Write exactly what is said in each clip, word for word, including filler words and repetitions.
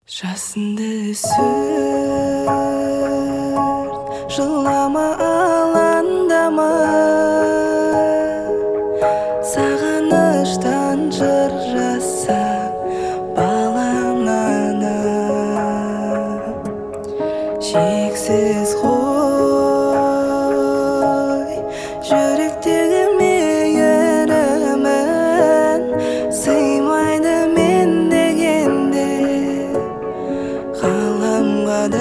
Жасынды сүрт, жылама, аландама, сағыныштан жыр жаса балаңана. Шексіз қой жүректегі мейірімін, сыймайды мен дегенде ғаламға да.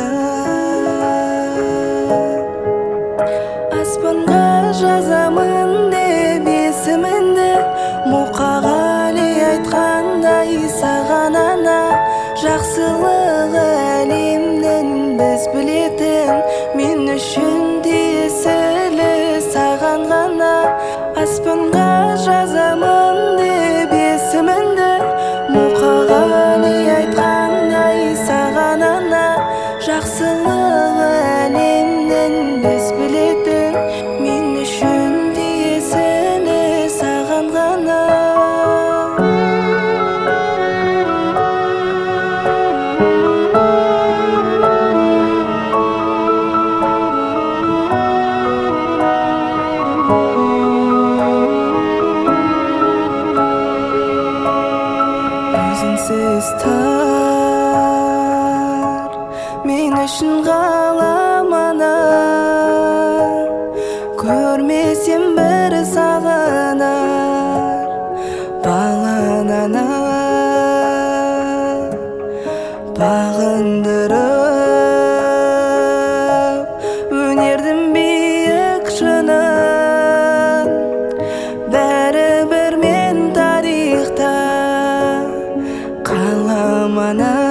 Аспанға жазамын деп есіміңді, Мұқағали айтқандай саған ана. Жақсылығы әлемнің біз білетін, мен үшін тиесілі саған ғана. Аспанға жазамын деп есіміңді, Мұқағали айтқандай саған ана. Жақсылығы әлемнің біз білетін, мен үшін тиесілі саған ғана. Өзіңсіз тар мен үшін ғаламана, көрмесем бір сағынар баланана. Бағындырып өнердің биік шыңын, бәрібір мен тарихта қаламана.